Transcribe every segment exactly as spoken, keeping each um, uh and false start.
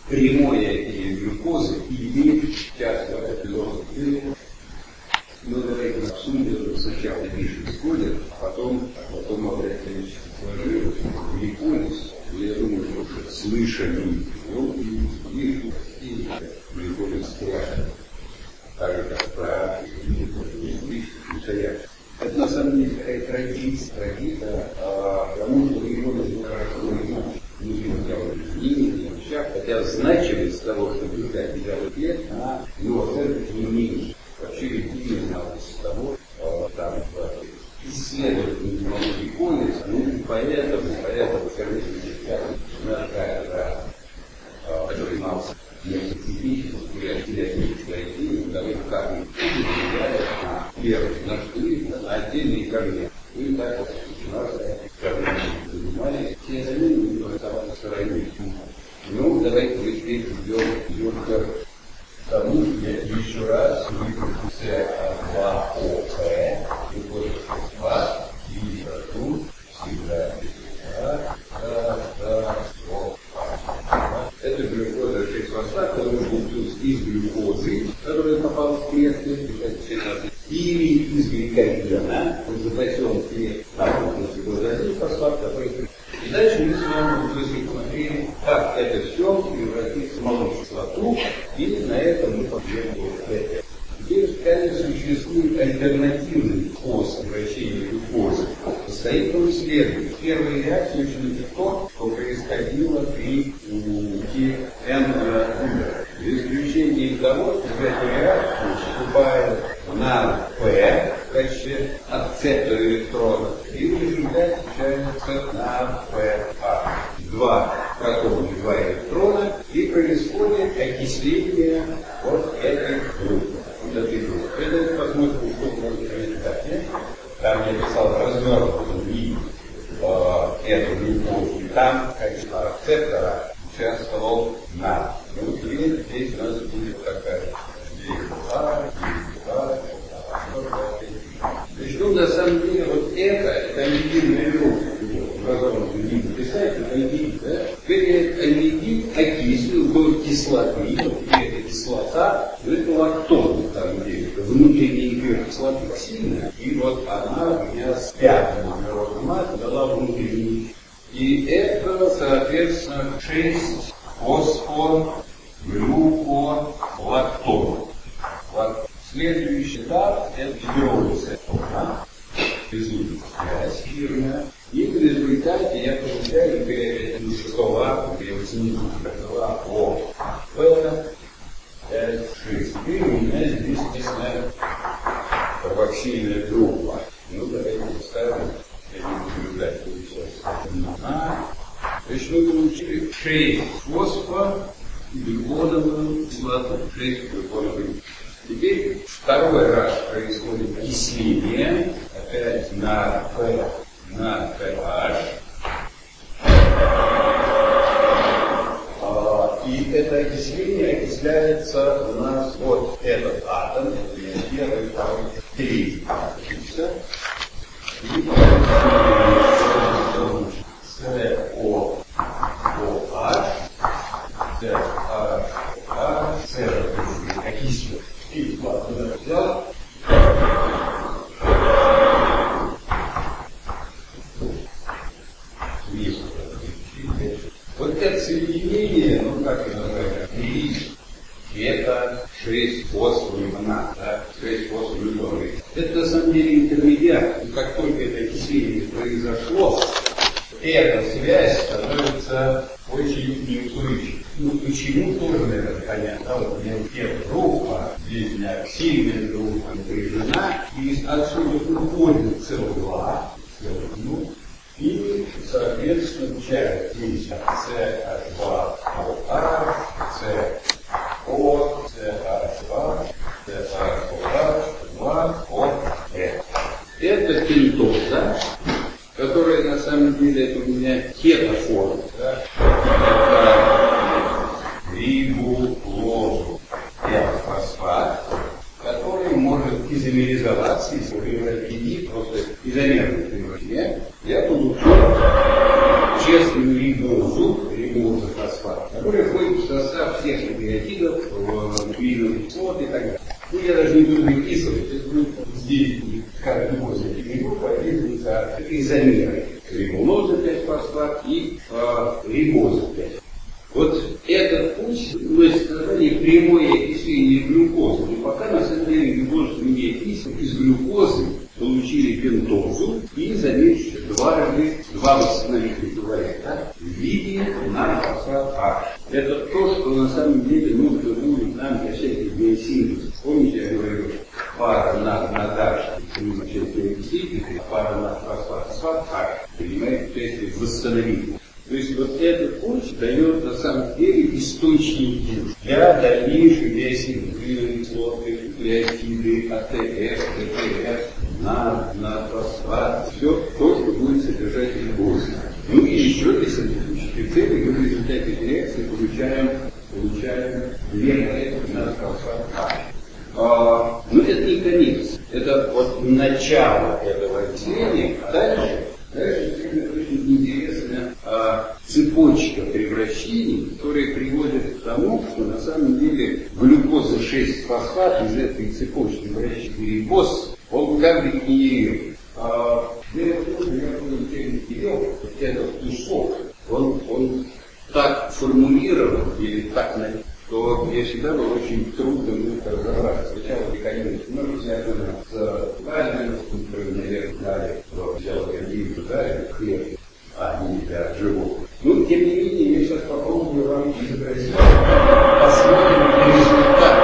прямое и глюкозы имеет часть определенных. Ну, давайте обсудим, сначала пишем спойлер, а потом, а потом обратимся к сложению. Гликолиз, я думаю, что уже слышали, ну, и, и, и гликолиз страшен. Так же, как про гликолиз. Это на самом деле такая традиция, традиция, потому что гликолиз не не вещах, хотя значимость того, что гликолиз белый клет, она его оценка не меньше. Вообще не зналось того, там исследовать гликолиз, ну и поэтому, поэтому, конечно, такая, да, который знался нейротехнически, реактивной идеи, давайте как мы влияет на первый наш клип, на отдельные корни. И так вот начинается, занимались все замены, не голосовали на стороне. Ну, давайте мы теперь идем к тому, что я еще раз выкрутил С два О П, выходит два, и прошу, всегда, да, да, да, это глюкоза шесть фосфат, который получился из глюкозы, которая попала в клетки, или из гликогена, запасен в клетке, один фосфат, который... И дальше мы с вами посмотрели, как это все превратится в молочную кислоту, и на этом мы посмотрим это. Теперь, конечно, существует альтернативный способ превращения глюкозы. Состоит он следует. Первая реакция очень легко, что происходило при эн За исключением того, что в эту реакцию вступает на P в качестве акцептора электрона, и в результате получается на ПА. Два протона, два электрона, и происходит окисление вот этой группы. Вот этой группы. Это посмотрим, что может произойти. Там я писал развернутый виде эту глюкозу, и там качество акцептора участвовал на. Ну, теперь здесь у нас будет такая Причем, на самом деле, вот это, это амидинная группа, образованный вид писать, это амидин, да? Теперь амидин окислил, был кислоты, и эта кислота, это лактон, на самом деле, это внутренняя эфир кислоты сильная, и вот она у меня с пятым углеродным атомом дала внутренний. И это, соответственно, шесть фосфор, глюкон, лактон. Вот. Следующий этап – это гидролиз. Безумная связь фирма. И в результате я получаю теперь шестого атома, я вот снизу два О. Это пять, шесть. И у меня здесь, естественно, карбоксильная группа. Ну, давайте поставим. Я не буду ждать, сейчас. То есть мы получили шесть фосфор, глюконовую кислоту, шесть глюконовую. Теперь второй раз происходит окисление, опять на P, на pH. И это окисление окисляется у нас вот этот атом, это первый, второй, третий атом. И СО, OH, CH, C окисление. И два туда взял. Вот это соединение, ну как это называется, это шесть фосфорглюконат, да, шесть фосфорглюконат. Это на самом деле интермедиат. И как только это окисление произошло, эта связь становится очень неустойчивой. Ну почему, тоже, наверное, понятно. Да, вот у меня эта группа, здесь у меня сильная группа напряжена, и отсюда уходит С О два, ну, и, соответственно, получается здесь С H два О H, С О, С H два, С H О два О Э. Это пентоза, которая на самом деле это у меня кетоформа, да? Это рибуклозу, это фосфат, который может изомеризоваться, если превратить просто изомерное превращение. Я получу честный некоторую рибозу, рибозофосфат, который входит в состав всех нуклеотидов, нуклеиновых кислот и так далее. Ну, я даже не буду выписывать, это будет здесь, как рибоза группа, описывается изомеры. Рибулоза пять фосфат и э, рибоза пять. Вот этот путь, мы сказали, прямое окисление глюкозы. Но пока на самом деле глюкозу не описывают. Из глюкозы получили пентозу и, заметьте, дважды два восстановительных варианта в виде нанофосфат А. Это то, что на самом деле нужно будет нам для всяких биосинтезов. Помните, я говорю, пара на надаш, пара на фосфат А, принимает участие в восстановлении. То есть вот этот путь дает на самом деле источник для дальнейших биосинтезов, кислоты, нуклеотиды, АТФ, ДТФ, на, на фосфат, все то, что будет содержать глюкозу. Ну и еще для синтетических целей мы в результате этой реакции получаем, получаем две молекулы на фосфат А. А, но это не конец, это вот начало этого окисления, а дальше, дальше очень интересная а, цепочка превращений, которые приводят к тому, что на самом деле глюкоза шесть фосфат из этой цепочки превращений рибоз, он как бы генерирует. А, дело в том, что я понял, этот кусок, он, он так формулирован или так написан, что мне всегда было очень трудно в них разобраться. Сначала экономика, ну, связано с правильным, которые, наверное, дали, что взял экономику, дали хлеб, а не для животных. Ну, тем не менее, я сейчас попробую вам изобразить, посмотрим результат.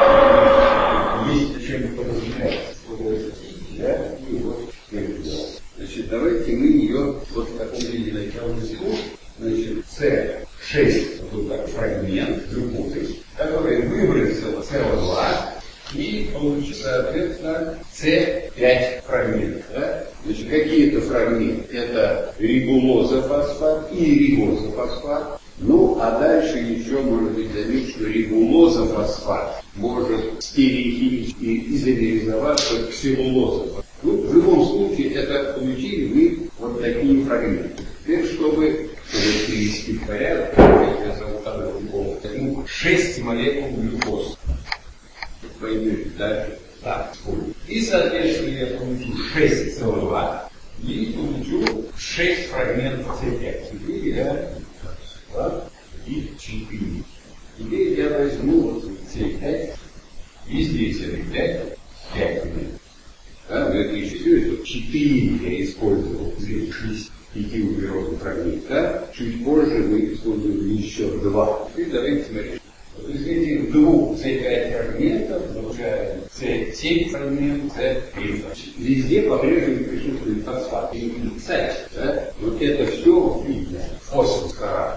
Есть чем поразмышлять. Да? И вот это дело. Значит, давайте мы ее вот в таком виде начала назовем. Значит, С шесть, вот так, фрагмент глюкозы, который выбросил С О два и получил, соответственно, С пять фрагментов. Да? Значит, какие это фрагменты? Это рибулозофосфат и рибозофосфат. Ну, а дальше еще, может быть, заметить, что рибулозофосфат может стереохимически изомеризоваться к ксилулозофосфату. Ну, в любом случае, это получили вы вот такие фрагменты. Теперь, чтобы, чтобы привести в порядок, я зовут Адрон, возьму шесть молекул глюкозы. Поймете, да? Так, и, соответственно, я получу шесть С О два и получу шесть фрагментов С пять. Теперь я два и четыре. Теперь я возьму вот С пять, и здесь это пять, пять фрагментов. Да, но это еще все, это четыре я использовал, здесь шесть пятиуглеродных фрагментов. Да? Чуть позже мы используем еще два. Теперь давайте смотреть. Вот из этих двух С пять фрагментов получаем С семь фрагментов, С три. Везде по-прежнему присутствует фосфат. И, кстати, да, вот это все видно. Фосфор.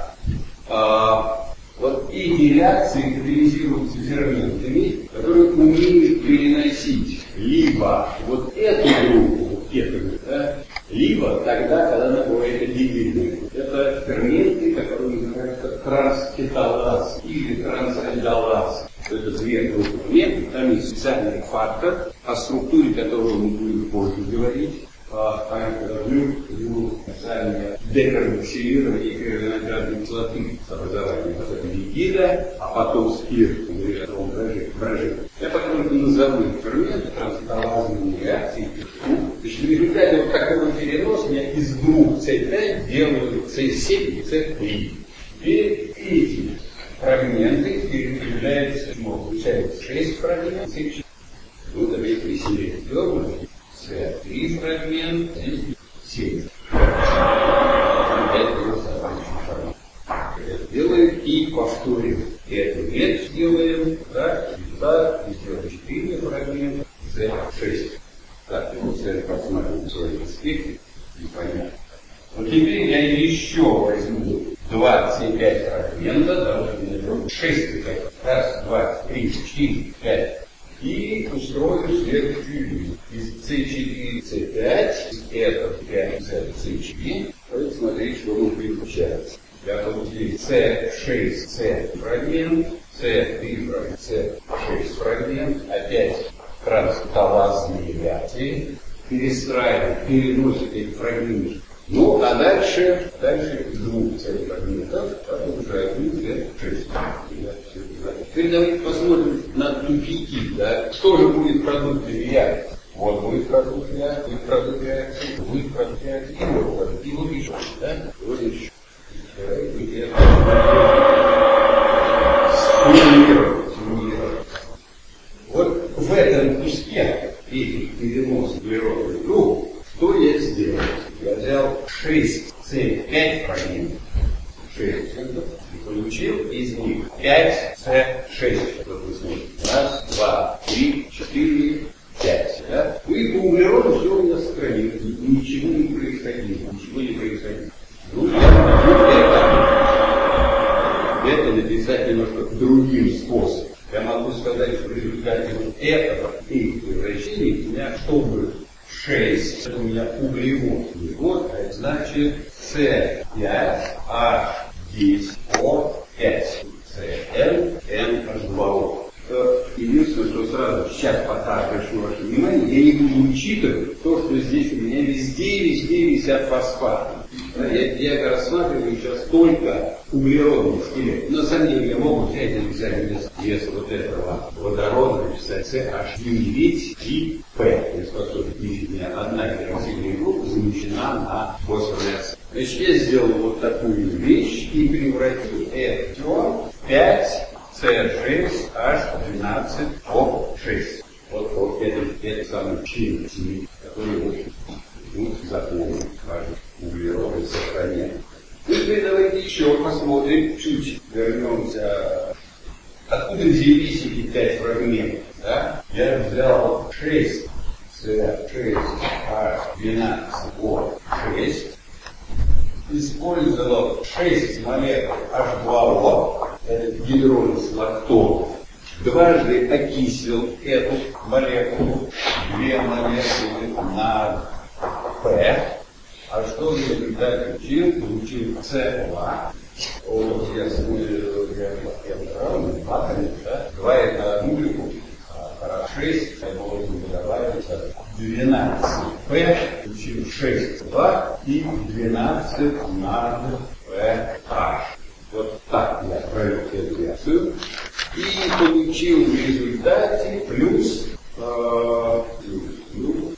А, вот эти реакции катализируются ферментами, которые умеют переносить либо вот эту группу, вот эту группу, да, либо тогда, когда она бывает аддитивной. Это ферменты, которые называются транскеталаз или трансальдолаз. Это две группы ферментов, там есть специальный фактор, о структуре которого мы будем позже говорить. Специальное декарбоксилирование кровяноградной кислоты с образованием липида, а потом спирт, брожение. Я потом назову ферменты трансалазные реакции. Значит, в результате вот такого переноса я из двух С пять делаю С семь и С три. И эти фрагменты переявляются, получается шесть фрагментов, С четыре. Ну, давайте присели дернуть. С три фрагмента и семь. Это делаем и повторим. Это нет сделаем, так, и так, и сделаем четыре фрагмента, С шесть. Так, и вот это посмотрим свои аспекты и понятно. Вот теперь я еще возьму два С пять фрагмента, да, шесть С пять. Раз, два, три, четыре, пять. И устрою следующую линию. Из С четыре С пять, из этого пять С четыре. Давайте смотреть, что мы получается. Я получил С шесть С фрагмент, С три фрагмент, С шесть фрагмент, опять транскеталазные реакции. Перестраиваем, переносим эти фрагменты Ну, а дальше, дальше двух царей-фрагментов, это уже один, две, шесть. Теперь давайте посмотрим на тупики, да? Что же будет продуктом реакции? Вот будет продукт реакции, будет продукт реакции, будет продукт реакции, и вот продукт, и вот еще, да? Вот еще. Вот в этом куске этих переносов углеродных групп, что я сделал? Я взял шесть С пять фрагментов, шесть и получил из них пять С шесть. Вот вы смотрите. Раз, два, три, четыре, пять. Да? И по углероду все у меня сохранилось. Ничего не происходило. Ничего не происходило. Ну, я могу это, это написать немножко другим способом. Я могу сказать, что в результате вот этого и превращения у меня что будет? шесть. Это у меня углевод. Углевод, а это значит С пять H десять О пять. Cl N H два O. Единственное, что сразу сейчас пока прошу ваше внимание, я не буду учитывать то, что здесь у меня везде, везде висят фосфаты. Да, я, я рассматриваю сейчас только углеродный скелет. На самом деле я могу взять и написать вместо, вместо вот этого водорода написать С H девять и P. Поскольку у меня одна гидроксильная группа замещена на фосфорный оксид. Значит, я сделал вот такую вещь и превратил это все в пять С шесть H двенадцать О шесть. Вот, вот это, это самый чин, который очень ну, запомнил важно углероды сохранять. Теперь давайте еще посмотрим, чуть вернемся. Откуда взялись эти пять фрагментов? Да? Я взял шесть С шесть H двенадцать О шесть. Использовал шесть молекул H два O, это гидролиз лактозы. Дважды окислил эту молекулу, две молекулы на P. А что в результате получил? Получил С два. Вот я смысл, я брал, два, да? Два это одну группу, а шесть, я должен добавить двенадцать П, получил шесть два и двенадцать на П H. Вот так я провел эту реакцию. И получил в результате плюс, э, ну,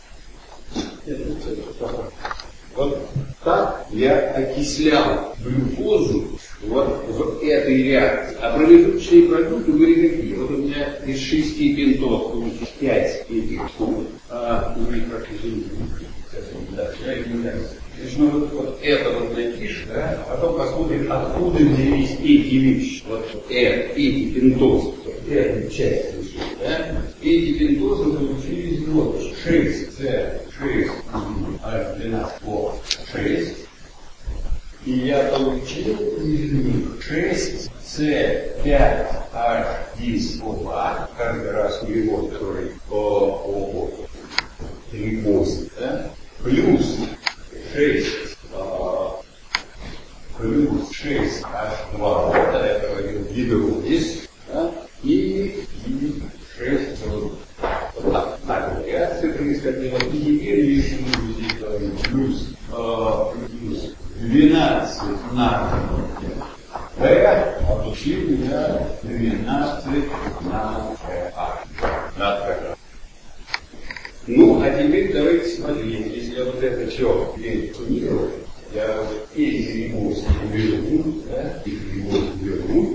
вот так я окислял глюкозу вот в этой реакции. А промежуточные продукты были какие? Вот у меня из шести пентоз получилось пять этих штук. А, ну и как извините. Да, я их не знаю. Значит, ну вот, вот это вот напишем, да, а потом посмотрим, откуда взялись эти вещи. Вот это, эти пентозы, эту часть решили, да. Эти пентозы получились вот шесть С шесть H двенадцать О шесть. И я получил из них шесть С пять H десять О два, каждый раз углерод, который по, по, по глюкозе, да, плюс шесть, а, плюс шесть H два O, тогда я говорил гидролиз, да, и, и шесть, вот, вот так, так, реакция происходила, и теперь если мы здесь говорим плюс, а, плюс двенадцать на P, получил я двенадцать на P. Ну, а теперь давайте смотреть, если я вот это все перетонирую, я вот эти глюкозы уберу, да, эти глюкозы уберу,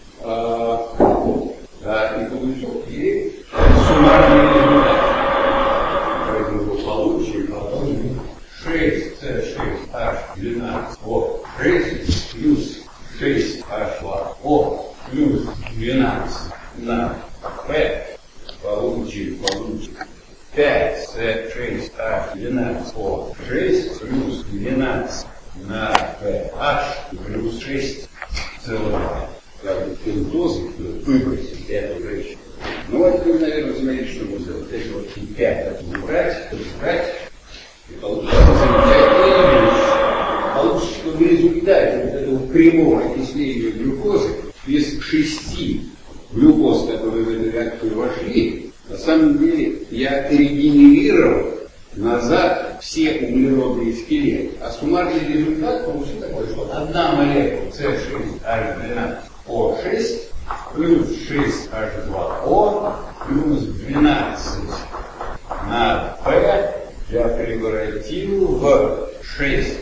а, да, и получу и суммарный результат. Поэтому вот получим, потом шесть С шесть H двенадцать О шесть плюс шесть H два О плюс двенадцать на P получим, получим пять С шесть H двенадцать О шесть плюс двенадцать на pH плюс шесть целых пентозы выбросить эту женщину. Ну вот вы, наверное, смотрите, что мы сделали. Эти вот пять убрать, убрать, и получается замечательная вещь. Получится, что в результате вот этого прямого окисления глюкозы из шести глюкоз, которые в эту реакцию вошли, на самом деле я регенерировал назад все углеродные скелеты. А суммарный результат получился такой, что одна молекула си шесть аш двенадцать о шесть плюс шесть аш два о плюс двенадцать на P я превратил в шесть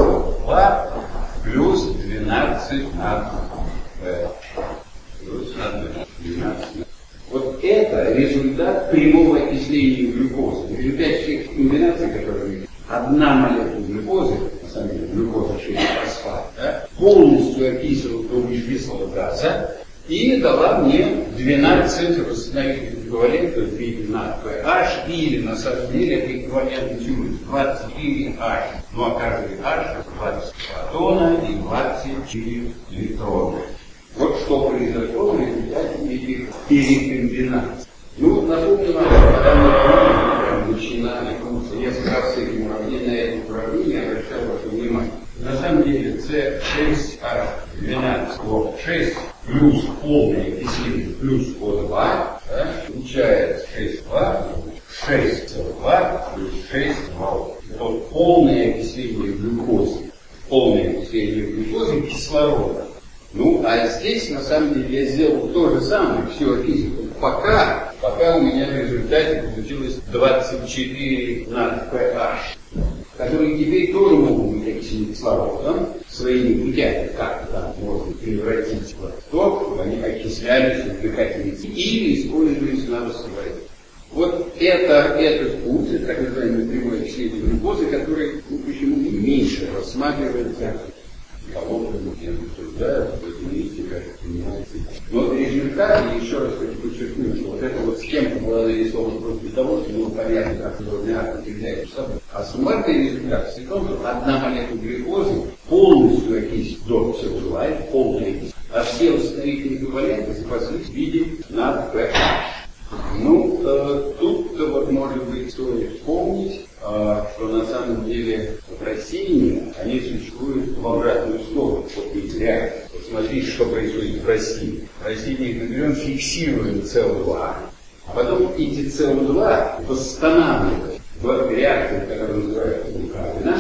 два плюс двенадцать на P. Плюс на двенадцать. Вот это результат прямого окисления глюкозы. В результате всех комбинаций, которые одна молекула глюкозы, на самом деле глюкоза шесть фосфат, да, полностью окислила до углекислого газа и дала мне двенадцать восстановительных эквивалентов виде на pH, или на самом деле это эквивалент двадцать четыре аш. Ну а каждый аш двадцать фотона и двадцать четыре электрона. Вот что произошло в результате этих перекомбинаций. Ну, напомню вам, когда мы начинали курс, несколько раз с этим уравнением, на это уравнение обращал ваше внимание. На самом деле си шесть аш двенадцать о шесть плюс полное окисление плюс о два, да, получается шесть два, шесть два плюс шесть два. Вот полное окисление глюкозы, полное окисление глюкозы кислорода. Ну, а здесь, на самом деле, я сделал то же самое, всю физику. Пока, пока у меня в результате получилось двадцать четыре на pH, которые теперь тоже могут быть окислены кислородом своими путями, как-то там можно превратить в то, чтобы они окислялись в дыхательные или использовались на растворе. Вот это, этот путь, это так называемый прямой окисление глюкозы, который, ну, почему-то меньше рассматривается. Кого-то я обсуждаю, видите, как понимаете. Но результат, я еще раз хочу подчеркнуть, что вот эта вот схемка была нарисована просто для того, чтобы было понятно, как народный атом является собой. А суммарный результат в том, что одна молекула глюкозы полностью окислит до всего желает, полная окисление, а все восстановительные эквиваленты запаслись в виде над pH. Ну, э, тут вот может быть стоит вспомнить, э, что на самом деле растения, они существуют в обратную сторону, вот эти реакции. Вот смотрите, что происходит в растениях. В растениях, например, фиксируем си о два, а потом эти си о два восстанавливают в реакции, которая называется вулканина,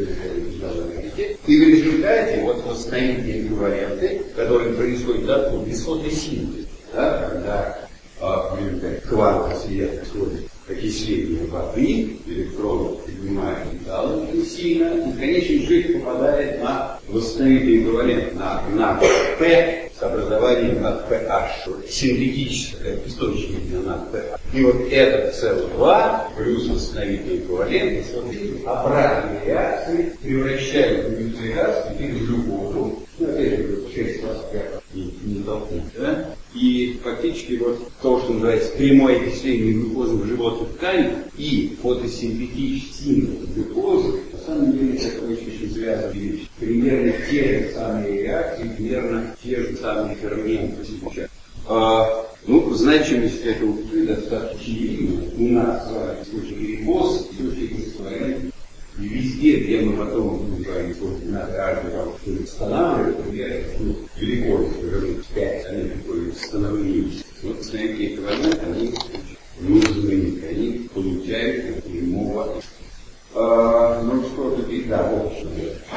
и в результате вот восстановительные эквиваленты, которые происходят от без фотосинтеза, да, когда а, кванты света происходит окисление воды, электроны поднимают металлы очень сильно, и в конечном счете попадает на восстановительный эквивалент, на, на P с образованием над pH, синтетическое источник над pH. И вот этот си о два плюс восстановительный эквивалент обратной реакции превращают углекислый газ теперь в глюкозу, ну, опять же, шесть двадцать пять не, не толкнуть, да? И фактически вот то, что называется прямое окисление глюкозы в животных тканях и фотосинтетический синтез глюкозы, на самом деле это очень связано вещи. Примерно те же самые реакции, примерно те же самые ферменты сейчас. А, ну, значимость этого пути достаточно очевидна. У нас с вами случай перекос, случай растворения. И везде, где мы потом будем говорить, что надо каждый раз что-то восстанавливать, например, ну, велико, скажем, пять, они такое восстановление. Вот такие эквиваленты, они нужны, они получают прямого. А, ну что теперь, да, вот что.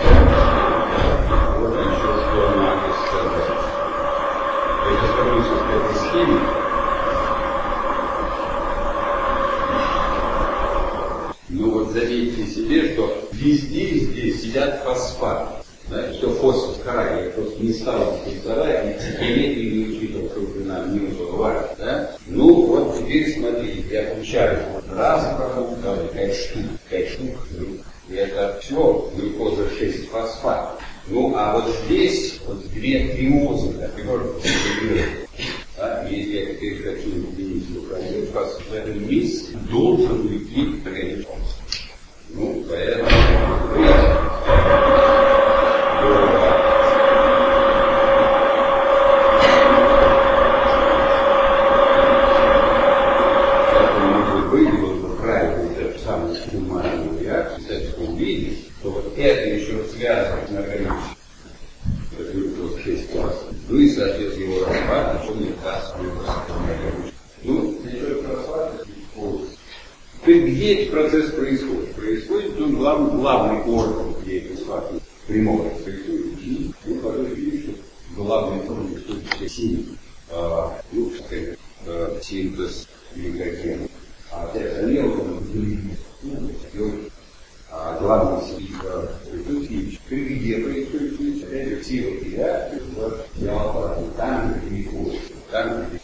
Вот еще что надо сказать. Я скажу, что в этой схеме ну вот заметьте себе, что везде здесь сидят фосфаты. Да, все фосфор, я просто не стал рисовать, и теперь не учитывал, что уже нам не было важно. Да? Ну вот теперь смотрите, я получаю раз продукта, пять штук, пять штук, и это все глюкоза шесть фосфат. Ну а вот здесь вот две триозы, например, да, если я теперь хочу изменить управление, в этом месте должен уйти тренер. Ну, поэтому может быть, вот правильно эту самую суммарную реакцию, кстати, увидеть, что вот это еще связано с организмом. Это шесть классов. Ну и, соответственно, его распад, что мне даст. Ну, еще распад. Теперь где этот процесс происходит? Происходит в том, главный, главный орган, где фосфат прямого происходит, и мы потом видим, что главный орган все синий, ну, сказать, синтез гликогена. А для мелкого а главный синтез где происходит, это реактива реакции в диапазоне, там, где гликоза, там, где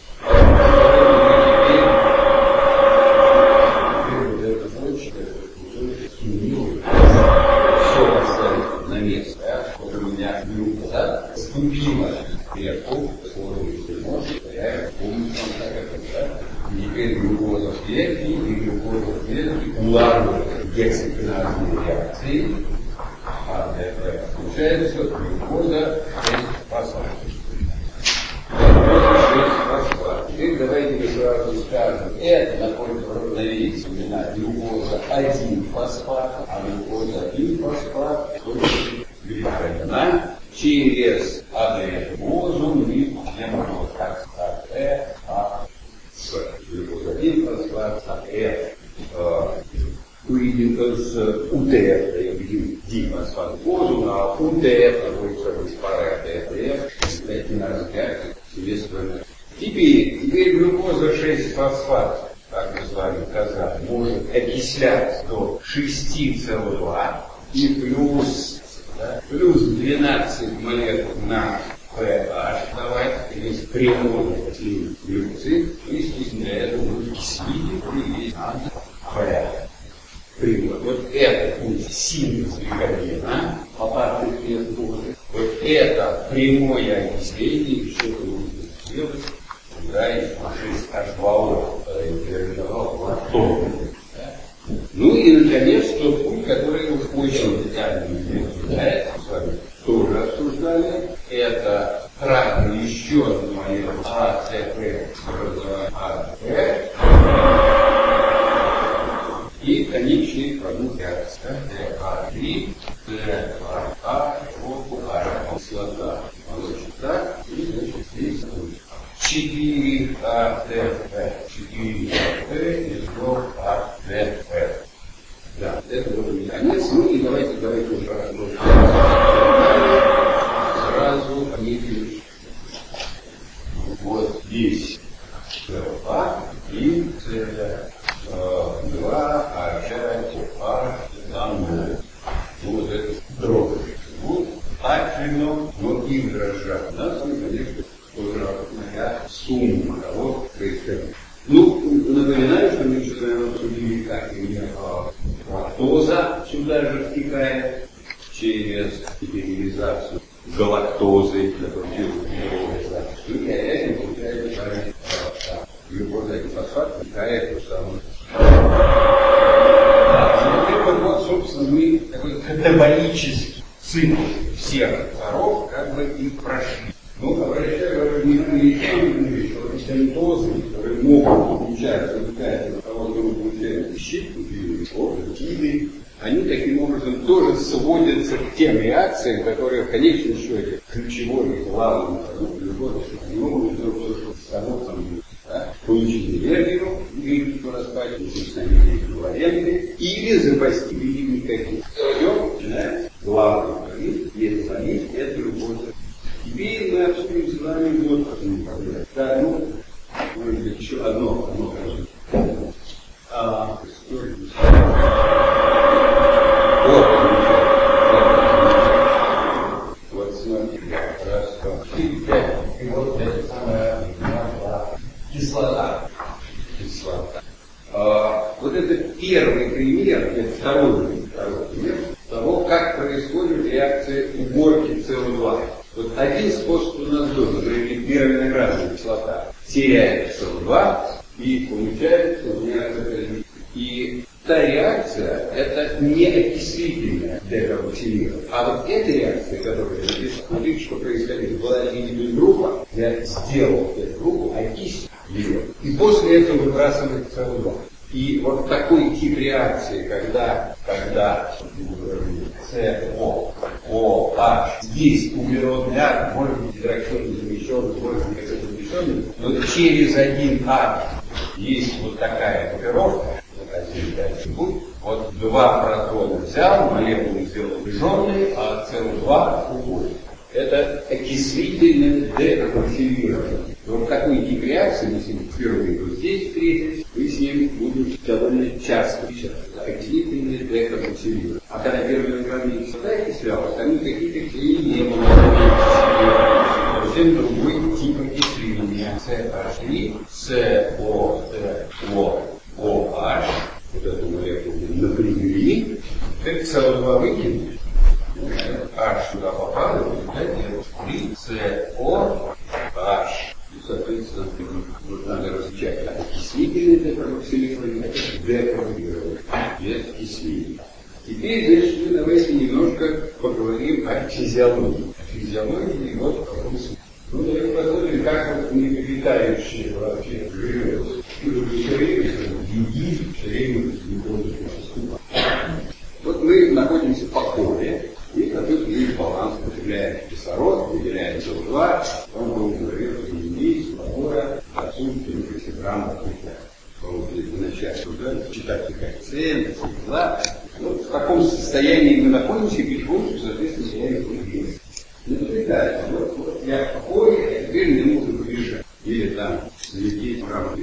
все поставить на место, да? Вот у меня глюкоза вступила в клетку, сложности мозга, я помню, как это, да? И теперь глюкоза в клетке, и глюкоза в клетке улавливает гексокиназные реакции, а это получается глюкоза шесть фосфат. Глюкоза шесть фосфат. Теперь давайте сразу скажем, это находится в равновесии на глюкоза один фосфат, а глюкоза один фосфат гликогена через аденозу мы не можем так сказать, э, а с глюкоза один фосфат, а э, выйдем с УТФ, даем дифосфат глюкозу, а УТФ находится в пары АТФ, это на разгадке себе. Теперь, теперь глюкоза шесть фосфат, как мы с вами сказали, может окисляться до шесть целых два и плюс, да, плюс двенадцать молекул на pH. Давайте, есть прямой глюкозид, естественно, для этого будет кислить и есть pH. Прямой. Вот это будет синтез гликогена, попадает в клетку. Вот это прямое окисление, что это будет сделать. Да, и шесть эйч два о, интервентовал лактон. Ну и, наконец, тот путь, который уж очень детально изучается, с вами тоже обсуждали, это кратно еще одно молекулу АЦП, АЦП, и конечный продукт реакции А три, ТА, кислота. Значит, так, и значит, здесь четыре АТФ, четыре АТФ из двух АТФ. Да, это вот конец. Ну и давайте, давайте уже рассмотрим. Сразу отметим вот здесь А и два, а пять, А, там вот это дрожь. Вот так же, но и дрожжа. У нас, конечно, уже сумма того происходит. Ну, напоминаю, что мы еще с вами обсудили, как именно лактоза сюда же втекает через гиперилизацию галактозы для процедуры. И этим получается глюкоза и фосфат втекает в самую. Вот, вот, собственно, мы такой катаболический цикл всех паров как бы и прошли. Ну, обращаю внимание, что стентозы, которые могут включаться в ткань того, что мы получаем щит, киды, они таким образом тоже сводятся к тем реакциям, которые в конечном счете ключевой и главный продукт любого, что они могут сделать, что с собой да, получить энергию, или распать, или или запастись никаких. Все, начинаем. Главный продукт, если залить, это любовь. Теперь мы обсудим с вами вот какую проблему. Да, ну, может быть, еще одно, одно, кажется. А, вот, вот, смотрите, раз, два, три, пять. И вот это самое, кислота. Кислота. А, вот это первый пример, это второй, второй пример того, как происходит реакция уборки С О два. Вот один способ у нас был, например, первиноградная кислота теряет С О два и получается у меня это. И та реакция, это не окислительная декарбоксилирование. А вот эта реакция, которая здесь, смотрите, что происходит, была некая группа, я сделал эту группу, окислил ее, и после этого выбрасывает С О два. И вот такой тип реакции, когда, когда СО, ОH, здесь углеродный атом, может быть гидроксильный замещенный, может быть какой-то замещенный, но через один атом есть вот такая группировка, вот один дальше путь, вот два протона взял, молекулу сделал напряженной, а С О два уходит. Это окислительное декарбоксилирование. Вот такой тип реакции, если вы впервые вот здесь встретились, вы с ним будете довольно часто встречаться. Окислительное декарбоксилирование. А когда первый раз не окислялось, там какие-то клеи не было. Совсем другой тип окисления. С H три, С О О О H. Вот эту молекулу напрягли, теперь С О два выкинули. H сюда попало, три С О H. И, соответственно, вот надо различать окислительное декарбоксилирование, декарбоксилирование, без окисления. Теперь, значит, мы давайте немножко поговорим о физиологии. О физиологии и вот в каком смысле. Ну, давайте посмотрим, как вот млекопитающие вообще живет. Все время едит, все время не ходит по. Вот мы находимся в покое, и какой-то есть баланс, потребляем кислород, выделяем С О два, он должен говорить, что есть покоя, отсутствие тридцать грамм каких-то, по-моему, начать туда, читать коэффициенты, дела. Вот в каком состоянии мы находимся, и потихоньку, соответственно, себя изменить. Ну, это вот, вот я в покое, а теперь мне нужно побежать. Или там слететь в рамках.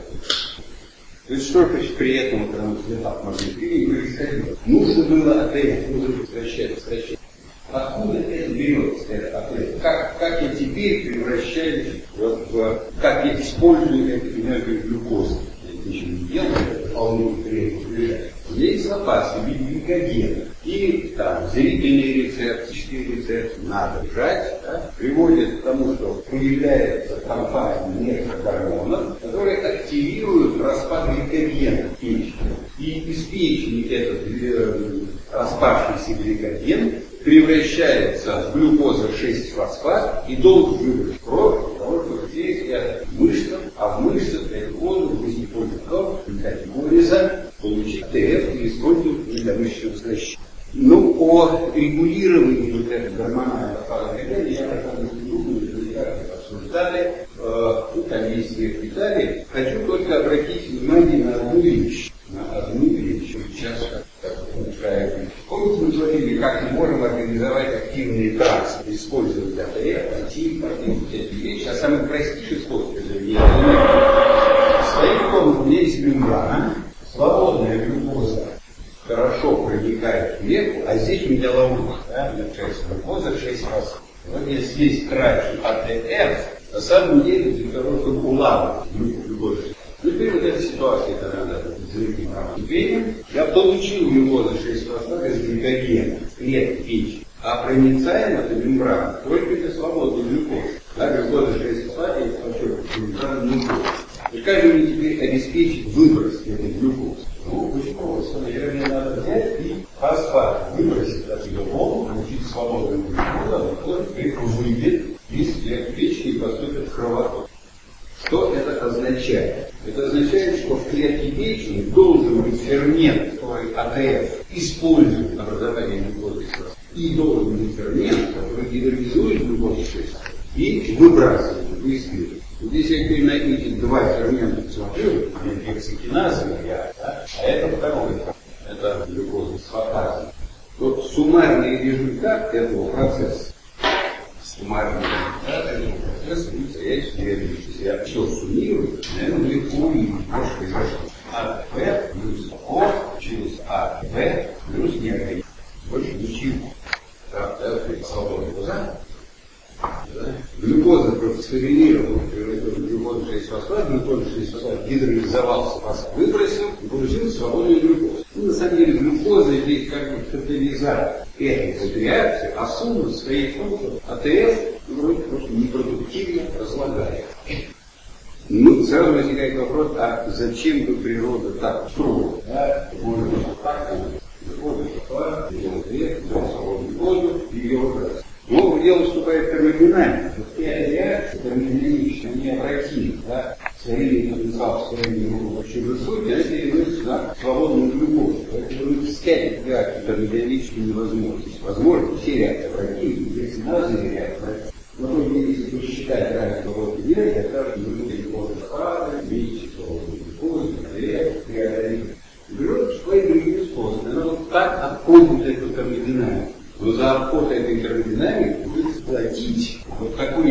То есть что же при этом, когда мы взлетал в магнитиле, происходило? Нужно было АТФ, нужно возвращать, возвращать. Откуда это берется, это АТФ? Как, как я теперь превращаюсь в, в как я использую эту энергию глюкозы? Я ничего не делаю, это вполне приятно. Есть запасы в виде гликогена. И там зрительный рецепт, психический рецепт надо держать, да, приводит к тому, что появляется компания некоторых гормонов, которые активируют распад гликогена в печени. И из печени этот э, распавшийся гликоген превращается в глюкоза шесть фосфат и должен выбрать кровь, потому что здесь это мышцам, а в мышцах для глюкозы вы используете кровь, гликоза, получить АТФ и используют для мышечного сокращения. Ну, о регулировании вот этого гормонального распада гликогена я рассказываю не думаю, что обсуждали, э, тут там есть свет деталей. Хочу только обратить внимание на одну вещь. На одну вещь. Сейчас как устраиваем. Помните, мы говорили, как мы можем организовать активные трассы, использовать АТФ, антим, эти вещи, а самый простейший способ это не в своей комнате у меня есть мембрана, свободная глюкоза хорошо проникает в клетку, а здесь у меня ловушка, да, шесть глюкоза, шесть фосфатов. Вот я здесь трачу АТФ, на самом деле для того, чтобы улавливать глюкозу. Ну, теперь вот эта ситуация, когда надо зрительным ступеням, я получил глюкозу шесть фосфатов из гликогена в клетке печени, а проницаем эта мембрана только для свободной глюкозы. Да, глюкоза шесть фосфатов, я хочу мембрану глюкозы. И как же мне теперь обеспечить выброс этой глюкозы? Ну, очень просто. Наверное, надо взять и фосфат выбросить отсюда воду, получить свободную глюкозу, а потом их выйдет из клетки печени и поступит в кровоток. Что это означает? Это означает, что в клетке печени должен быть фермент, который АТФ использует образование глюкозы, и должен быть фермент, который гидролизует глюкозу шесть и выбрасывает его из клетки. Вот если я теперь найдете два фермента смотрю, гексокиназа, да, а это второй, это глюкоза сфатаза. Вот суммарный результат этого процесса, суммарный результат этого процесса, я следующий. Если я все суммирую, наверное, легко увидеть, может произошло. АТФ плюс О через АТФ плюс неорганизм. Больше ничего. Так, да, свободная глаза. Да? Глюкоза профосфорилировала, превратилась в глюкозу шесть фосфат, глюкоза шесть фосфат гидролизовался, фосфат выбросил и получил свободную глюкозу. Ну, на самом деле глюкоза здесь как бы катализатор этой вот реакции, а сумма своей функции АТФ вроде просто непродуктивно разлагает. Ну, сразу возникает вопрос, а зачем бы природа так устроила? Да? Может быть, так, глюкоза фосфат, делает АТФ, делает свободную глюкозу и ее выбрасывает. Но в дело вступает термодинамика. Эта реакция термодинамичная, необратима, да, старение потенциал, старение группы вообще высокий, а это переносится на свободную глюкозу. Поэтому снять реакцию термодинамически невозможно. Возможно, все реакции обратимы, если назовые реакции обратимы. Но только если посчитать разницу свободной энергии, окажется, что глюкоза спада, меньше свободной глюкозы, реакция, реакция. Берет свои другие способы.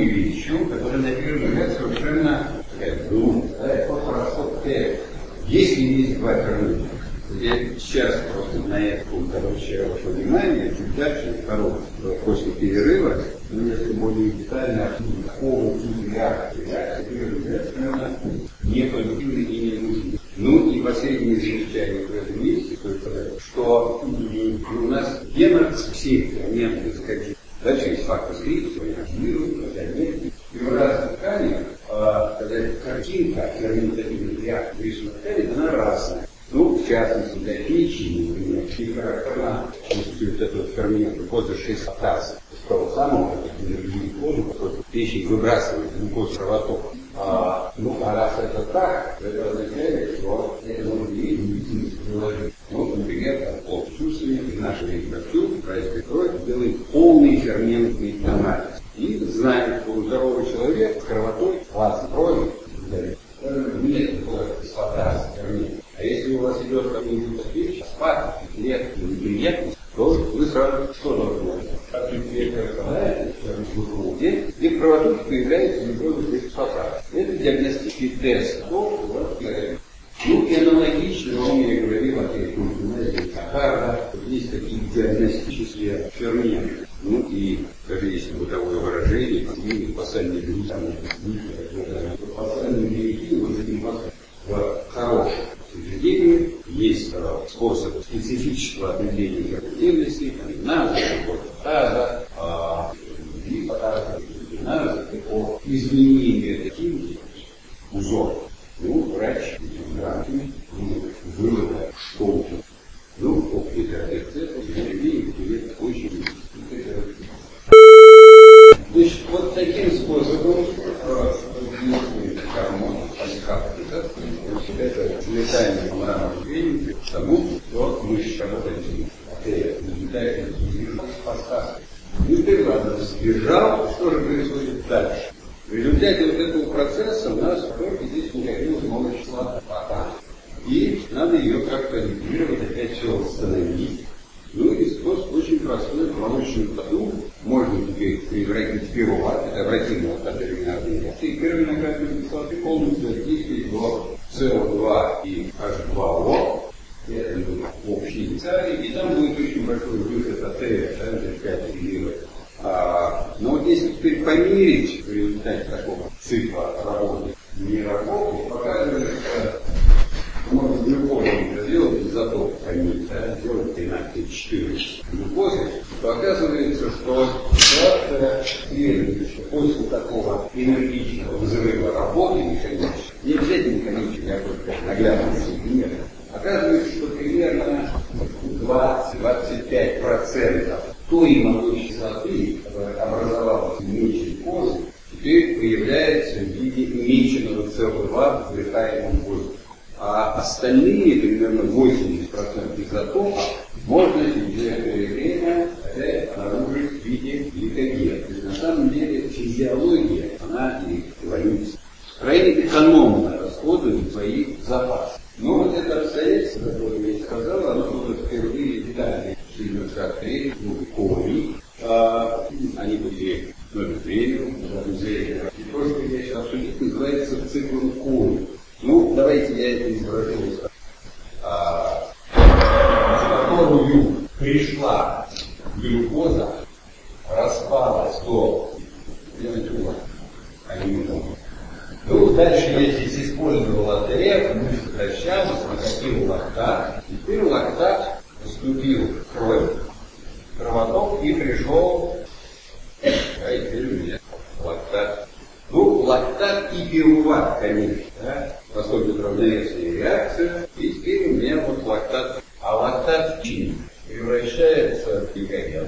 вещью, которая на первый взгляд совершенно такая глупая, да, это просто Т. Если есть два фермента, я сейчас просто на это короче ваше внимание, чуть дальше, второго, после перерыва, несколько более детально обсудим, какого типа реакции, реакции, первый взгляд, совершенно непродуктивны и не нужны. Ну и последнее замечание в этом месте, что у нас генер все ферменты исходили. Дальше есть фактор скрипта, и в разных тканях, когда картинка ферментативных реакций рисунок ткани, она разная. Ну, в частности, для печени, например, и характерна вот этот фермент глюкоза шесть фактаза, с того самого, как энергии глюкозы, который печень выбрасывает глюкозу кровоток. А, ну, а раз это так, это означает, что это может быть медицинское приложение. Ну, например, по чувствованию в нашей регистратуре происходит кровь делает полный ферментный анализ. И знаем, что у здорового человека с кровотой, класс крови, нет кислота, фермент. А если у вас идет какой-нибудь печь, спад, лет, неприятность, то вы сразу что должны делать? Как человек распадает, и в кровотоке появляется глюкоза кислота. Это диагностический тест. Ну и аналогично, он мне говорил о гимназии Сахара, есть такие диагностические ферменты. Ну и, даже если бытовое выражение, пассальные белки, пассальные белки, вот этим в хорошем суждении есть способ специфического определения ферментивности, наза, таза, гипотаза, наза, по изменению таким узором. Ну, врач, грамотный, вывода, что ну, какие-то рецепты, очень значит, вот таким способом гормон, это летаемый мраморный веник к тому, что мышцы работают в результате подсказки. Ну, теперь ладно, сбежал, что же происходит дальше? В результате вот этого процесса у нас только здесь накопилась много числа пота. И надо ее как-то регулировать, опять все восстановить. Ну и способ очень простой. Молочную поту можно теперь превратить в пируват, это обратимая терминарная реакция. И первой накапливаемой кислоты полностью действует до С О два и H два О. Это будет общий сценарий, и там будет очень большой выход от Т, да, пять миллионов. А, но вот если теперь померить в результате такого цикла работы, не работы, показывает, что можно глюкозу сделать изотоп померить, да, сделать тринадцать четырнадцать глюкозы, то оказывается, что ситуация следует, что после такого энергичного взрыва работы механической, не обязательно механической, а только наглядности нет, оказывается, что примерно двадцать-двадцать пять процентов той молочной кислоты, которая образовалась в мече козы, теперь появляется в виде меченого С О два в дыхаемом воздухе. А остальные, примерно восемьдесят процентов изотопа, можно через некоторое время обнаружить в виде гликогена. То есть на самом деле физиология, она и эволюция крайне экономно расходует свои запасы. Но вот это обстоятельство, которое я и сказал, оно было впервые детально исследовано в Коми. Они были номер премиум, и то, что я сейчас обсудить, называется циклом Коми. Ну, давайте я это изображу. А, в которую пришла глюкоза, распалась до диаметра, а не минуты. Ну, дальше я здесь использовал АТФ, мы сокращались, накопил лактат. Теперь лактат поступил в кровь, кровоток и пришел, а теперь у меня лактат. Ну, лактат и пируват, конечно, да, поскольку это равновесная реакция, и теперь у меня вот лактат, а лактат в печени превращается в гликоген,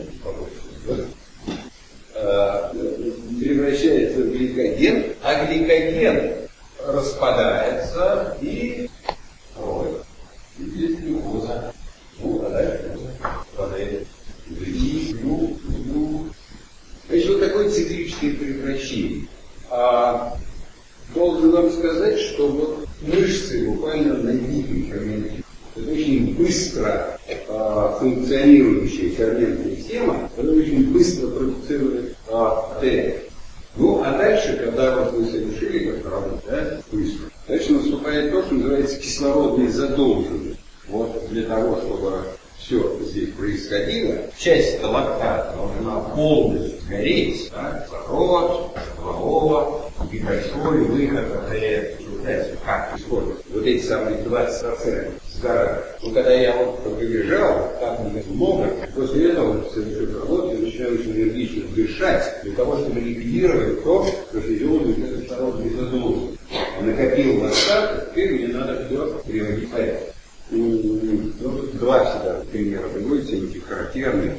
превращается в гликоген, а гликоген распадается и кровь. И здесь глюкоза. Ну, а дальше падает. Глю, глю. Значит, вот такое циклическое превращение. А, должен вам сказать, что вот мышцы буквально на дикой ферменте. Это очень быстро а, функционирующая ферментная система, она очень быстро продуцирует а, Т. Ну, а дальше, когда вот мы совершили эту работу, да, быстро, дальше наступает то, что называется кислородная задолженность. Вот для того, чтобы все здесь происходило, часть лактата должна полностью сгореть, да, кислород, стволова, и происходит выход от как происходит. Вот эти самые двадцать процентов сгорают. Но когда я вот побежал, там много, после этого совершив работу, я начинаю очень энергично дышать для того, чтобы ликвидировать то, что идет из этой кислородной задолженности. Накопил лактат, теперь мне надо все приводить в порядок. Ну, два всегда примера приводятся, они характерные.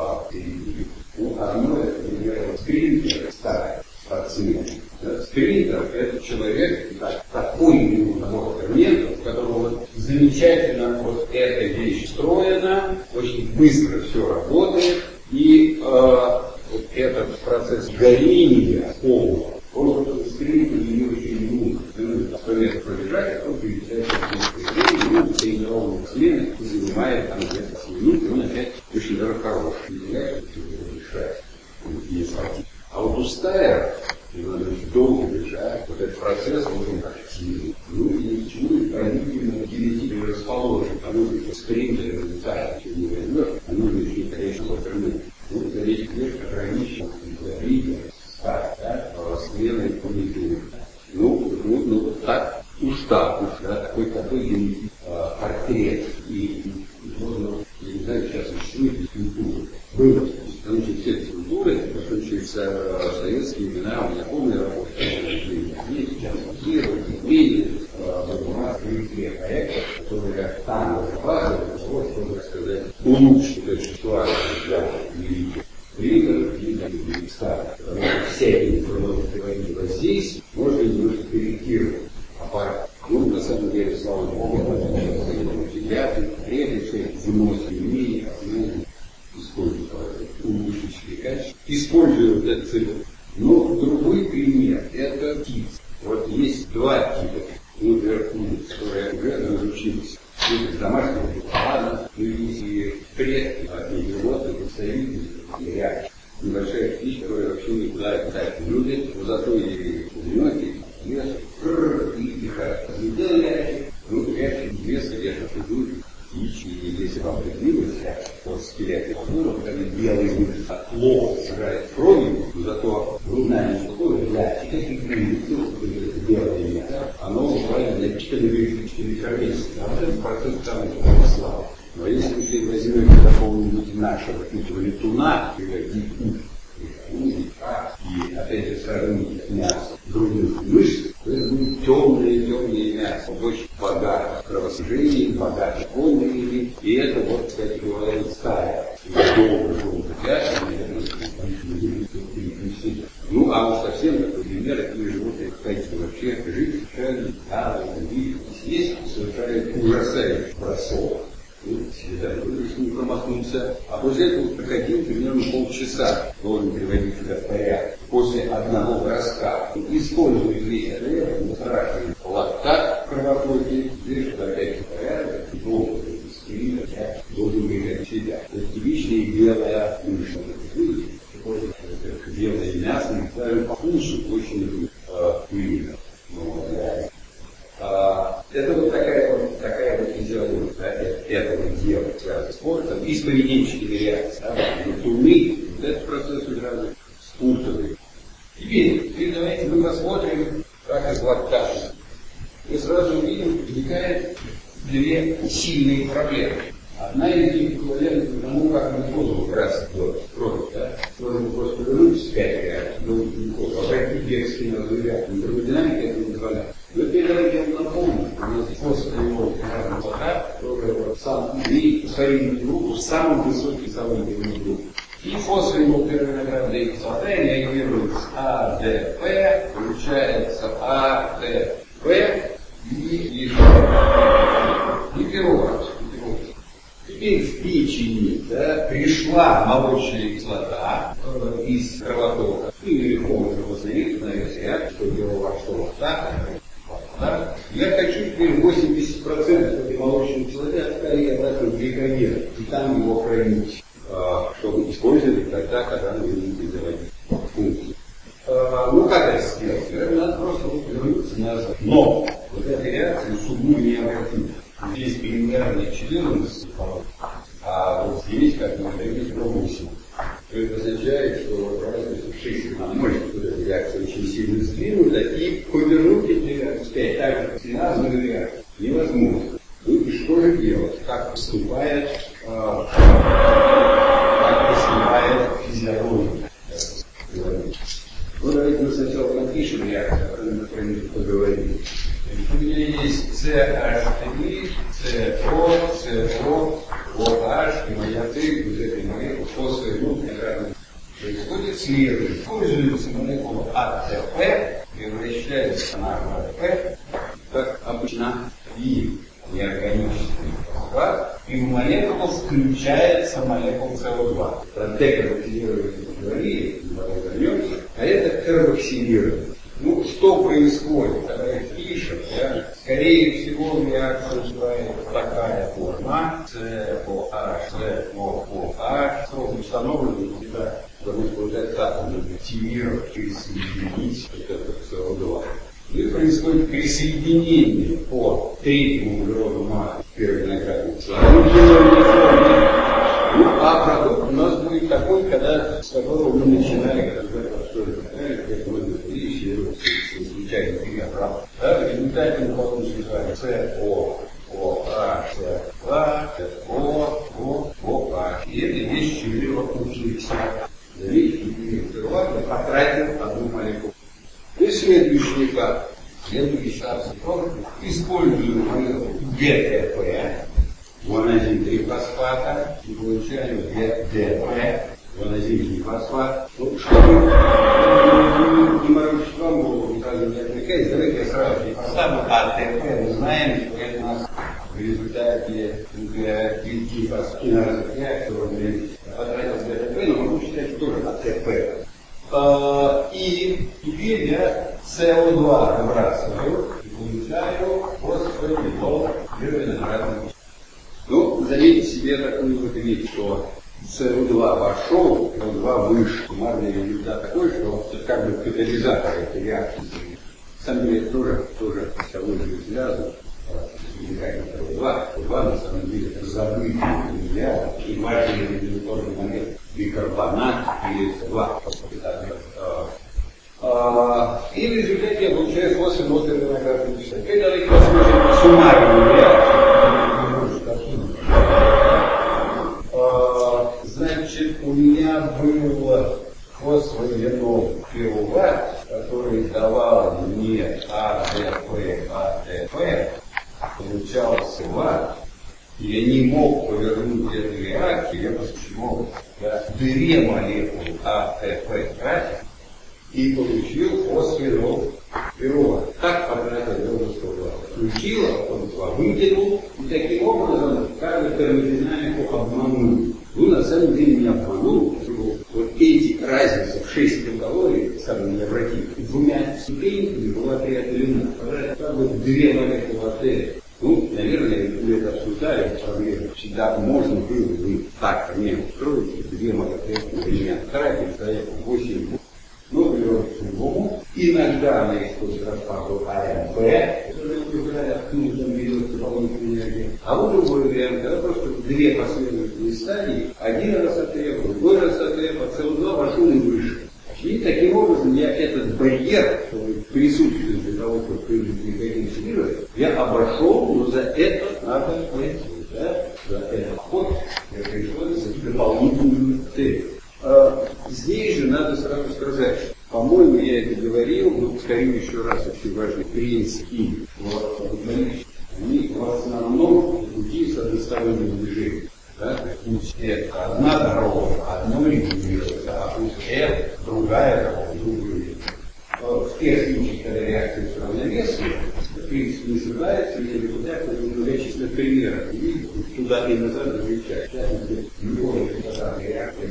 Ну, одно это, например, спринтер, старый спортсмен. Да? Спринтер – это человек, так, такой у него набор ферментов, у которого вот замечательно вот эта вещь встроена, очень быстро все работает, и э, вот этот процесс горения полного, он вот спринтер не очень нужен. сто метров пробежать, а потом перелетает в ну, тренированных сменах и занимает там где-то минут, и он опять очень даже хороший. Выделяет, решает. А вот у стайеров, надо очень долго бежать, вот этот процесс должен активный. Ну и почему родители делители расположены, а нужно спринтер результат, чего не возьмешь, а нужно еще, конечно, интернет. Ну, за весь клетка ограничена, ритм, старт, да, смены коммуникации. Ну, ну, ну, вот так уж так уж, да, такой, такой э, портрет. И, можно, я не знаю, сейчас существует физкультура. Было. Потому что все физкультуры, закончились э, советские времена, у меня полная работа. Есть сейчас Киров, Ленин, Богомазовские проекты, которые там разрабатывают, для того, чтобы, так сказать, улучшить эту ситуацию для великих лидеров, лидеров старых. Все эти проводные воздействия можно немножко корректировать аппарат. Ну, на самом деле, слава Богу, психиатры, прежде всего, выносят умения, используют улучшительные качества, используют этот цикл. Но другой пример – это птицы. Вот есть два типа, ну, куриц, которые уже разучились. Это домашнего плана, ну, и предки, и животные, представители, и реакции. Небольшая птичка, которая вообще никуда летать не любит, но зато и одинокий, лес, и дыхает. Летели, ну, реакции известны, конечно, идут. Птички, и если вам приклеилось, вот скелет, ну, когда белый выглядит плохо сыграет кровью, но зато грудная мускула, да, и таких белое мясо, оно буквально для четыре ферментов. А вот этот процесс самый слабый. Но если вы возьмете какого-нибудь нашего этого летуна, и опять же сравнить мясо грудных мышц, то это будет темное-темное мясо, очень богато кровоснабжением, богато конными, и это вот, кстати говоря, стая. Долго-долго мясо, ну, а уж совсем такой пример, такие животные, кстати, вообще жить совершенно, да, здесь совершают ужасающий бросок. Если не промахнулся, а после этого проходил примерно полчаса, должен приводить себя в порядок. После одного броска использует весь это, страшный лактат в кровотоке, здесь опять в порядок, долго спринтер, должен выиграть себя. Это типичная белая мышца. Белое мясо, даже по вкусу очень пыльно. Это вот такая вот, такая вот физиология, да, этого дела, связанного с спортом, и с поведенческими реакциями. Да, туны, вот этот процесс сразу спутанный. Теперь, теперь давайте мы посмотрим, как из лактата. И сразу увидим, возникает две сильные проблемы. Одна из них эквивалентна тому, как мы воду выбрасываем кровь, да? Можем просто повернуть вспять реально, но обойти бег спины на двигатель. Термодинамика это не позволяет. Но теперь давайте я вам напомню, у нас способ его плоха, который вот сам имеет фосфорильную группу в самом высокий, самый длинный группу. И фосфорильную пирамидальную кислота реагирует с А Д П, получается А Д П и гипероз. Теперь в печени, да, пришла молочная кислота э, из кровотока, или легко можно восстановить, наверное, что дело вошло так, да. Я хочу теперь восемьдесят процентов этой молочной кислоты отправить обратно в гликоген, и там его хранить, э, чтобы использовать тогда, когда мы будем заводить функцию. Э, сделать. Наверное, надо просто вот вернуться назад. Но вот эта реакция сугубо необратима. Здесь переменные четырнадцать, а вот здесь, как мы говорили, про восемь. Это означает, что разница в шесть на ноль, вот эта реакция очень сильно сдвинута, и повернуть эти реакции, так же, как связанную реакцию, невозможно. Ну и что же делать? Как поступает, э, как поступает физиология? Ну, давайте мы сначала напишем реакцию, а потом мы про них поговорим. У меня есть си эйч три, си о, си о, OH и моя цель из этой молекулы фосфорной внутренней. Происходит следующее. Используется молекула а тэ пэ, превращается на а тэ пэ, как обычно, и неорганический фосфат, и в молекулу включается молекула си о два. Про декарбоксилирование говорили, вернемся, а это карбоксилирование. Ну, что происходит, когда их пишем, да? Скорее всего, реакция называется такая форма, си о эйч, си о о эйч, срок установлен всегда, потому что вот это так нужно активировать, присоединить вот это си о два. И происходит присоединение по третьему углероду массы первой виноградной кислороды. Ну, а продукт у нас будет такой, когда, с которого мы начинаем разбирать обстойную металлику, как мы говорили, случайно пример, правда? Да, в результате мы получим с вами си о о эйч, си два, си о, о, о эйч. И это есть четыре комплекса. Заметьте, мы потратим одну молекулу. То есть следующий этап. Следующий этап. Используем молекулу гэ тэ пэ. Гуанозин-три фосфата, и получаем гэ дэ пэ, гуанозин-три фосфат. Ну, чтобы не морочить вам голову, не сразу не отвлекаясь, давайте я сразу не поставлю а тэ пэ. Мы знаем, что это у нас в результате киназных реакций потратил гэ дэ пэ, но могу считать, что тоже а тэ пэ. И теперь я си о два выбрасываю и получаю фосфорилол виноградный. Ну, заметьте себе такую вот вещь, что си о два вошел, си о два выше. Суммарный результат такой, что это как бы катализатор этой реакции. На самом деле это тоже, тоже с собой связано. си о два, си о два на самом деле это забытый нельзя, и важный регуляторный момент бикарбонат или си о два. И в результате я получаю фосфорилол виноградный. Теперь давайте посмотрим суммарную реакцию. Значит, у меня был фосфорилол пируват, который давал мне а дэ пэ, а дэ пэ, получался ват. Я не мог повернуть эту реакцию, я почему я две молекулы а тэ пэ тратил и получил фосфорилол пируват. Так потратил я сто два. Включил, а потом два выкинул, и таким образом как бы термодинамику обманул. Ну, на самом деле меня обманул, вот эти разницы в шесть килокалорий, самые необратимые, двумя ступеньками была преодолена. Как бы две молекулы АТ. Ну, наверное, мы это обсуждали, проблемы. Всегда можно было бы так не устроить, две молекулы меня тратить, стоять восемь. Но по-другому. Иногда она использует распаду АМП, который управляет, откуда там берется дополнительная энергия. А вот другой вариант, когда просто две последовательные стадии, один раз АТФ, другой раз АТФ, а си о два вошел и выше. И таким образом я этот барьер, который присутствует для того, чтобы приконсилировать, я обошел, но за это надо платить. Да? За этот ход я приходится дополнительную цель. Здесь же надо сразу сказать, по-моему, я это говорил, но повторю еще раз очень важный принцип. Они в основном пути соответствующего движения. Да? Путь это одна дорога, одно регулируется, а путь это другая дорога, другую. В тех случаях, когда реакция все равновесная, в принципе, не срывается, или регулярно, это чисто примеры. И туда и назад замечать. Любая реакция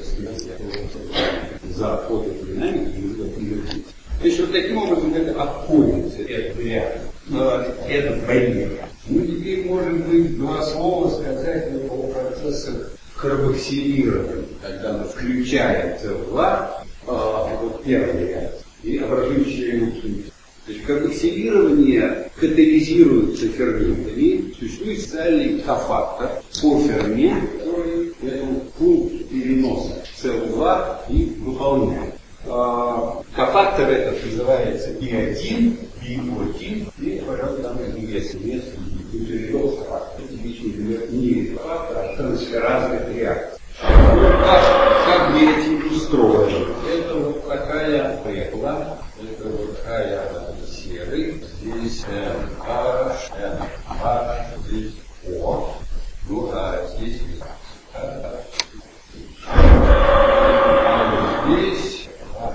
за фотодинамику нужно превратить. То есть вот таким образом это обходится, эта реакция, этот барьер. Мы теперь можем быть два слова сказать о процессах карбоксилирования, когда мы включаем си о два, а, вот первая реакция. и образуют черенки. То есть карбоксилирование катализируется ферментами, существует специальный кофактор по ферменту, который этот пункт переноса С О два и выполняет. А, кофактор этот называется би один, би один, и, пожалуйста, там известный место, рядов кофактор. Это типичный не кофактор, а трансферазных реакций. Как, как би один устроен? Это вот такая препла, это вот такая серый, здесь H, H, здесь О, ну а здесь а здесь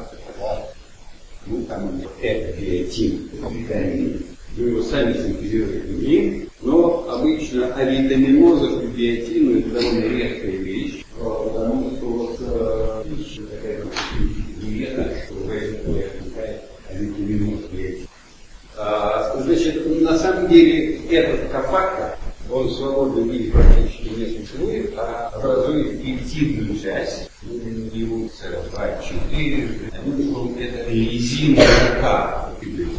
ну там это би один, витамин. Вы его сами синтезируете, но обычно авитаминоза к биотину это довольно редкая вещь, потому что вот такая диета, что возникает авитаминоз биотин. Значит, на самом деле этот кофактор, он в свободном виде практически не существует, а образует пептидную часть, его С О два, четыре, это лизин К.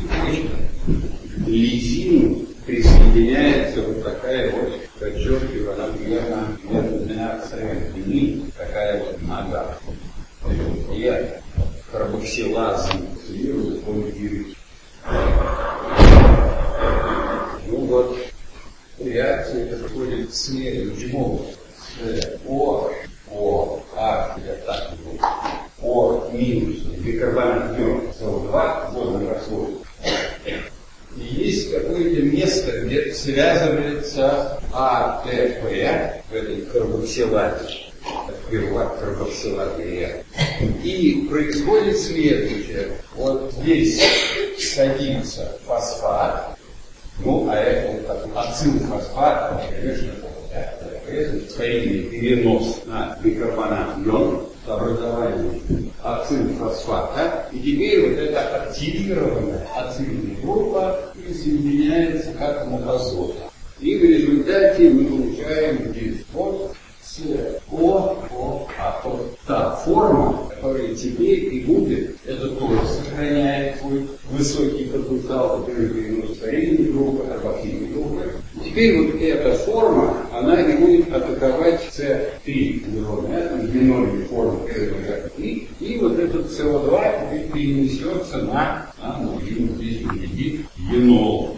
Лизину присоединяется вот такая вот подчеркиваемая методная длины, такая вот нога. И карбоксилазы слируют полигиры. Ну вот, реакция это происходит с почему с О, О, А, я так не буду, О минус, бикарбонат С О два, зона расхода. И есть какое-то место, где связывается А Т П в этой карбоксилазе, первак карбоксилазы, и происходит следующее. Вот здесь садится фосфат, ну а это вот ацилфосфат, конечно, это скорее перенос на бикарбонат йод, образование ацилфосфата, и теперь вот эта активированная ацильная группа присоединяется к атому азота. И в результате мы получаем здесь вот С О О А. Вот та форма, которая теперь и будет, это тоже сохраняет свой высокий потенциал, который перенос старинной группы, карбоктильной группы. Теперь вот эта форма, она не будет атаковать С три углеродный атом, генольной формы три, и вот этот С О два теперь перенесется на, на ну, здесь увидит енол.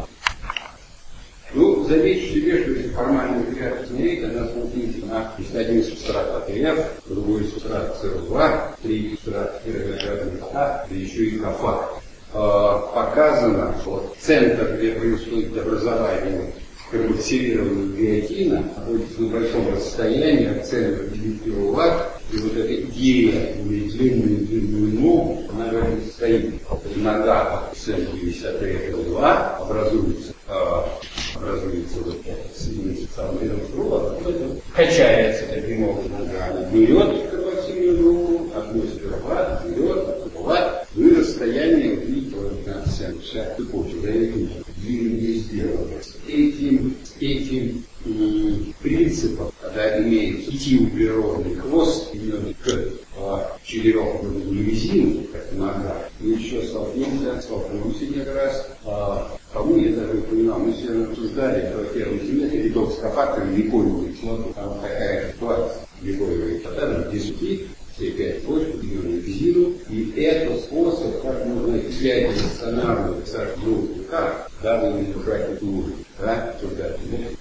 Ну, заметьте себе, что если формально реакция смотреть, она смотрите на один субстрат А Т Ф, другой субстрат С О два, третий субстрат пироградный А, да еще и кофактор. Показано, что центр, где происходит образование карбоксилированного биотина, находится на большом расстоянии от центра девяти ватт, и вот эта идея длинную-длинную ногу, она в этом состоит. Нога от центра пятьдесят три Л два образуется, образуется вот самая струа, качается таким образом, она берет карбоксилированную ногу, относит ватт, берет, ватт, ну и расстояние, вот видите, вот на шаг цепочек, за этим движение сделано. Этим, этим м, принципом, когда имеется пятиуглеродный хвост, именно к четырехуглеродному лизину, как нога, мы еще столкнемся, столкнулся несколько раз. А, кому я даже упоминал, мы сегодня обсуждали в первом семестре рядок с кофактором гликолевой кислоты, там такая ситуация, гликолевая кислота, где сутки, все пять почек, лизину, лизину, и это способ, как можно изъять стационарную группу, как, да, вы не убрать уровень, да, туда,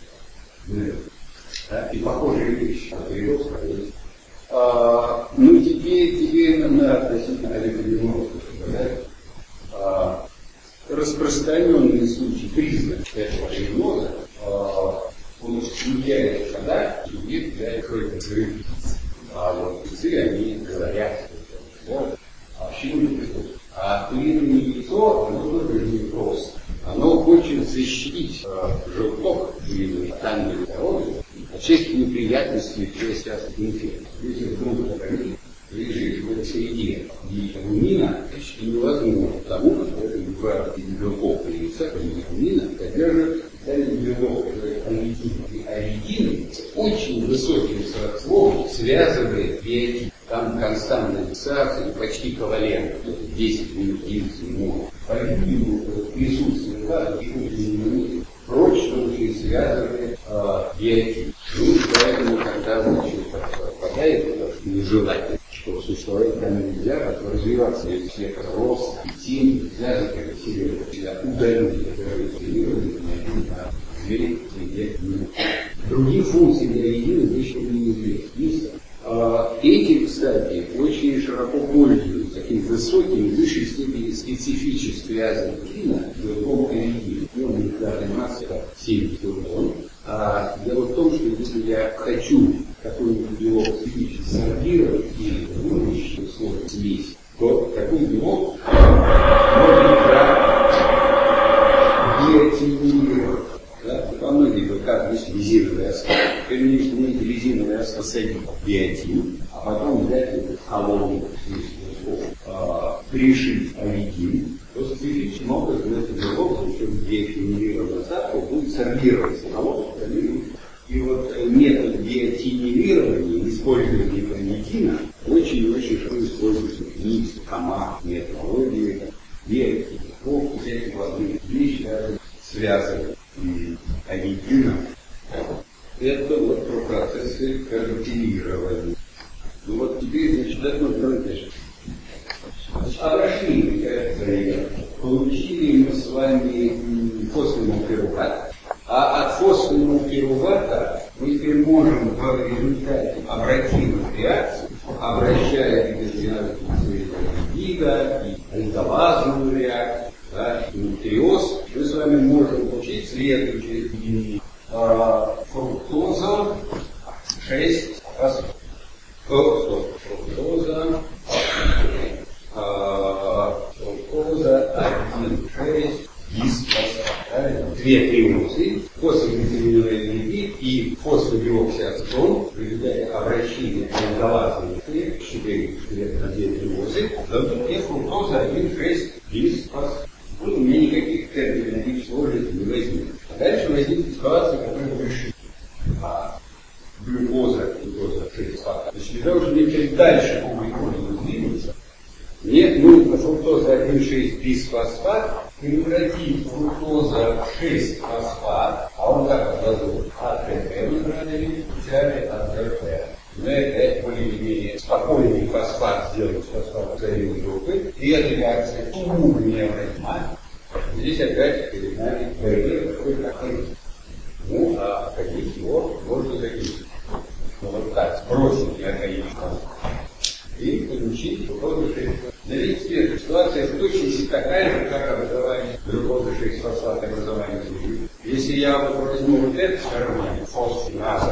да, и похожие вещи, рядок справить. А, ну, теперь, теперь нам надо относительно авитаминоза, да, а, распространенный случай, признак этого авитаминоза, а, он исключает, когда субъект для какой-то крылья. А вот пицы, они говорят, что а почему не приходит? А куриное яйцо, оно тоже не просто. Оно хочет защитить э, желток или тайную здоровье от всех неприятностей, которые связаны с инфекцией. Если вдруг организм лежит в этой среде гемина, это невозможно, потому что это два белков яйца, гемина, содержит специальный белок, который аргидин. И аргидин с очень высоким сродством связывает биотин. Там константная фиксация, почти ковалентно, десять минут, одиннадцать минут. По-видимому, присутствие газа и минуты прочно очень связаны э, биотип. Ну и поэтому, когда значит, попадает нежелательно, что существует там нельзя, как развиваться, если человек рост и тень нельзя закорректировать, себя удалить, которые стимулировали на две-пять минут. Другие функции биорезины еще неизвестны. Эти, кстати, очень широко пользуются такими высокими, в высшей степени специфически связанными с белком эридина. Он нуклеарная масса семьдесят тонн. А дело в том, что если я хочу какой-нибудь белок специфически сорбировать или выращивать условия смеси, то такой белок можно биотинировать. Да? Во многих белках есть резиновый остов. Конечно, имеете резиновый остов садить биотин, а потом взять этот холодный а, пришить оригин, то специфическим образом этот белок, за счет биотинированного остатка, будет сорбироваться холодным. И вот метод биотинирования, использования оригина, очень-очень широко используется в МИКС, комах, методологии, биотинировки, всякие важные вещи, связаны с оригином. Это вот про процессы каротинирования. Ну вот теперь, значит, одно давайте. Обращение, кажется, получили мы с вами фосфонилпируват, а от фосфонилпирувата мы теперь можем в результате обратимых реакций, обращая гига и альдолазную реакцию, да, и нутриоз, мы с вами можем получить следующие фруктоза шесть фосфат. Фруктоза фруктоза один шесть бисфосфат. Две триосы, фосфоглицериновый и фосфодиоксиацетон в результате обращения альдолазной четыре на две триозы дадут мне фруктоза один шесть бисфосфат. Тут у меня никаких терминологических сложностей не возникнет. А дальше возникнет ситуация, которая выше. А глюкоза, глюкоза шесть фосфат. Значит, для того, чтобы чуть дальше по глюкозе двигаться, мне нужно фруктоза один шесть бисфосфат превратить в фруктоза шесть фосфат, а он как образует? АТП мы взяли, взяли АТП. Мы это более-менее спокойный фосфат сделать с фосфатозависимой группы, и эта реакция уму необратима. Здесь опять перед нами барьер такой, как он. Ну, а ходить его можно закинуть. Ну, вот так, сбросить организм и получить глюкозу шесть фосфат. Но ведь теперь ситуация в точности такая же, как образование глюкозы шесть фосфат, образование служит. Если я вот возьму вот этот фермент, фосфиназа,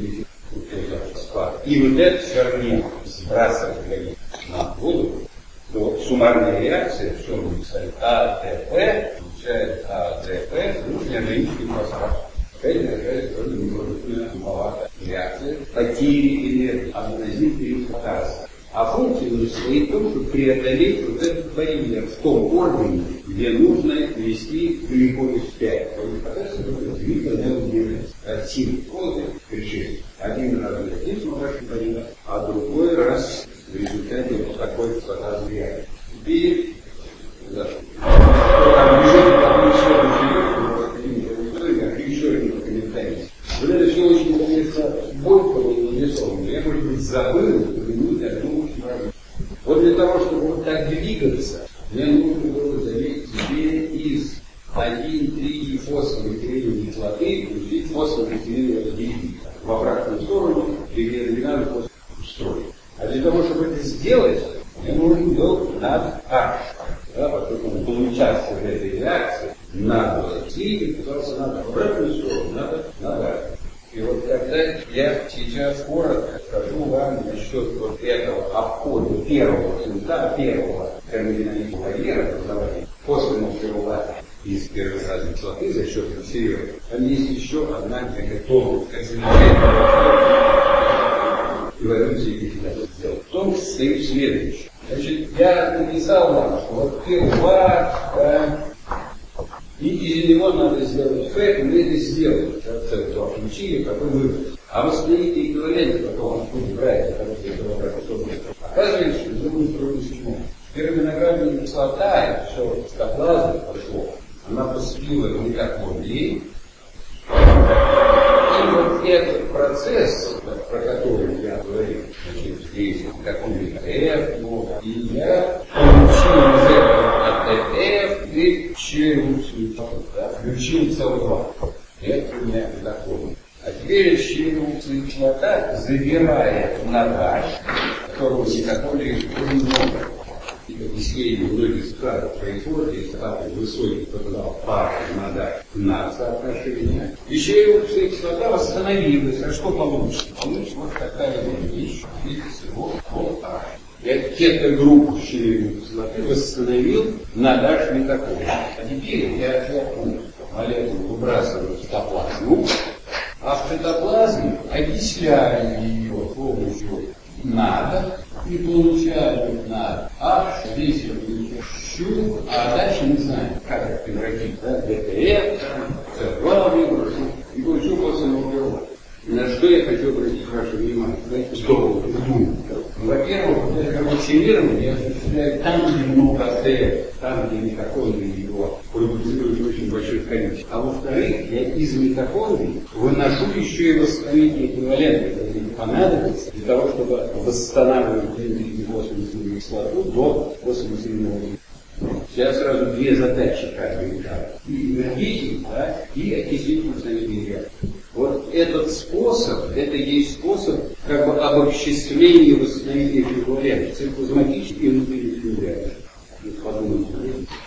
и вот этот фермент сбрасывать на воду, то суммарная реакция, что мы написали, АТП, получает АТП, нужно органический фосфат. Опять нажать тоже непродуктивная маловатая реакция потери энергии, аназин перифотаза. А функция состоит в том, чтобы преодолеть вот этот барьер в том органе, где нужно ввести глюкозу в пять. Перифотаза это двигательная удержность. Активность глюкозы решили. Один раз в вашем барьере, а другой раз в результате вот такой фотазы реакции. Теперь, да, там движение такое еще один комментарий. Вот это все очень интересно, Бойкова и Лесова. Я, может быть, забыл упомянуть одну очень важную. Вот для того, чтобы вот так двигаться, мне нужно было заметить себе из один три фосфоглицериновой кислоты получить фосфоглицериновый гелий. В обратную сторону переодвигали устроить. А для того, чтобы это сделать, мне нужен был над H. Да, поскольку получаться в этой реакции надо двигать, пытался надо в обратную сторону, надо надо. И вот когда я сейчас коротко скажу вам насчет вот этого обхода первого цвета, первого термодинамического барьера образования фосфонилпирувата из перворазрядной кислоты за счет глицерина, там есть еще одна такая тонкость, как замечательная эволюция дефицита сделать. В том состоит следующее. Значит, я написал вам, что вот пируват, да, и из него надо сделать фэк, мы это сделали. Это включили, какой выбор. А вы стоите эквиваленты, потом он будет брать, потому что это вот так. Оказывается, что это устроено почему? Первовиноградная кислота, это все цитоплазма пошло, она поступила в митохондрии. И вот этот процесс, про который я говорил, значит, здесь митохондрия F, и я получил из этого от F и членуцию, да, включил цэ о два. Это у меня митохондрия. А теперь членуцию кислота забирает на H, которого митохондрии очень много. Исследования многих стран происходят, если такой высокий потенциал пара надо на соотношение. Еще и кислота восстановилась. А что получится? Получится вот такая вот вещь. Видите, вот, вот так. Я кетогруппу щелевой кислоты восстановил на наш митохондрий. А теперь я отвлеку молекулу, выбрасываю в цитоплазму, а в цитоплазме окисляю ее с помощью надо и получаю на H, здесь я получу, а дальше не знаю, как это превратить, да, дэ тэ эф, цэ два выброшу, и получу после углерода. На что я хочу обратить ваше внимание? Знаете, что жду? Во-первых, это карбоксилирование я осуществляю там, где много эй дэ эф, там, где митохондрии его продуцируют в очень больших количествах. А во-вторых, я из митохондрий выношу еще и восстановительные эквиваленты, которые понадобятся для того, чтобы восстанавливать восемьдесят кислоту до восемьдесят. Сейчас сразу две задачи каждый этап. И энергетик, да, и окислительный восстановительный реактор. Вот этот способ, это есть способ как бы обобществления восстановительных эквивалентов, циклозматический и внутренний реактор. Подумайте,